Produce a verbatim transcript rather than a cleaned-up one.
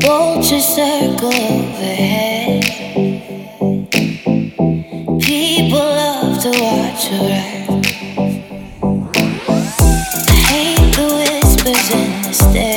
Vultures circle overhead. People love to watch her ride. I hate the whispers in the stairs.